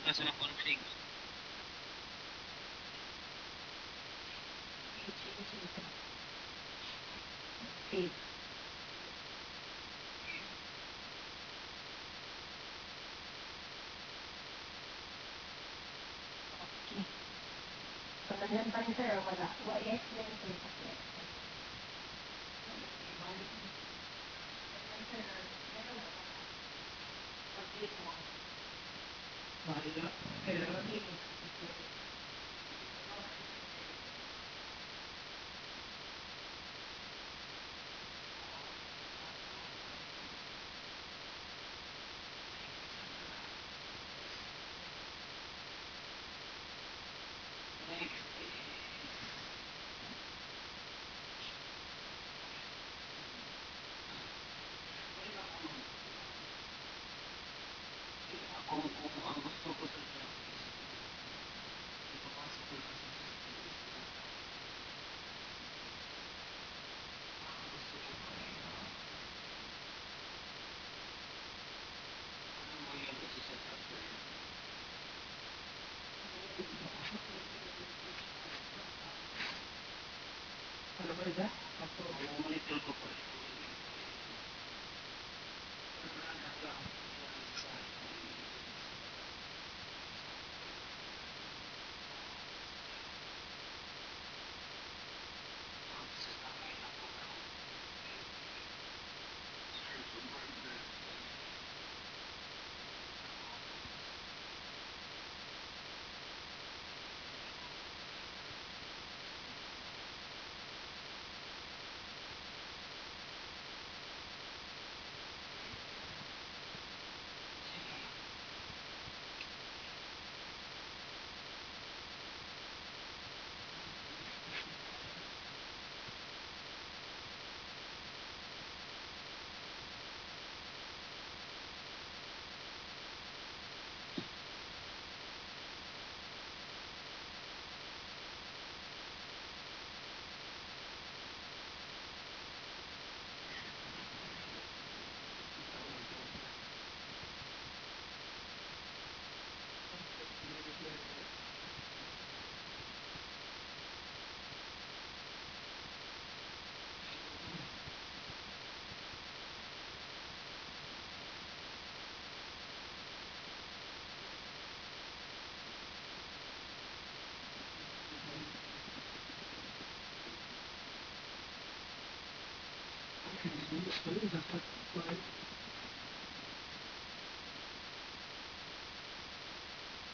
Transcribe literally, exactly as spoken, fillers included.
sono config. Save. Okay. So, nandiyan pa rin sir, or wala? Y S din, sir. Okay. Mahal. Kailangan. Kung, kung ang gusto ko sa job is ipapasok ko lang sa system. Ang gusto ko pa ay uh, ano mo yung isi-set up ko yun. Ano ba ito? Ako. Monitor ko pa rin. Dapat